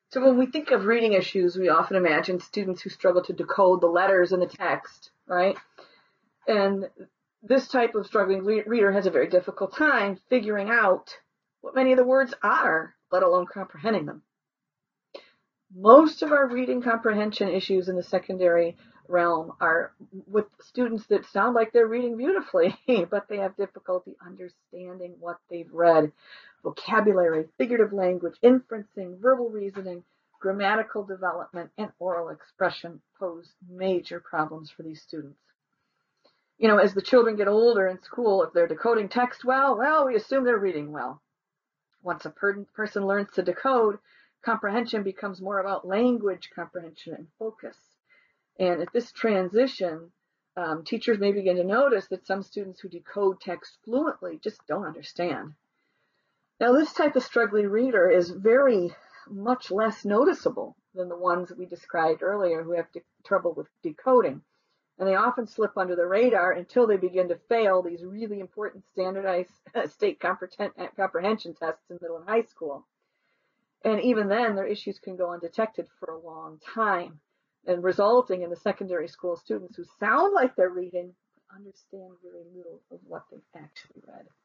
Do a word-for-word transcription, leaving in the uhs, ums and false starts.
So when we think of reading issues, we often imagine students who struggle to decode the letters in the text, right? And this type of struggling reader has a very difficult time figuring out what many of the words are, let alone comprehending them. Most of our reading comprehension issues in the secondary realm are with students that sound like they're reading beautifully, but they have difficulty understanding what they've read. Vocabulary, figurative language, inferencing, verbal reasoning, grammatical development, and oral expression pose major problems for these students. You know, as the children get older in school, if they're decoding text well, well, we assume they're reading well. Once a per- person learns to decode, comprehension becomes more about language comprehension and focus. And at this transition, um, teachers may begin to notice that some students who decode text fluently just don't understand. Now, this type of struggling reader is very much less noticeable than the ones we described earlier who have de- trouble with decoding. And they often slip under the radar until they begin to fail these really important standardized state comprehension tests in middle and high school. And even then, their issues can go undetected for a long time, and resulting in the secondary school students who sound like they're reading but understand very little of what they've actually read.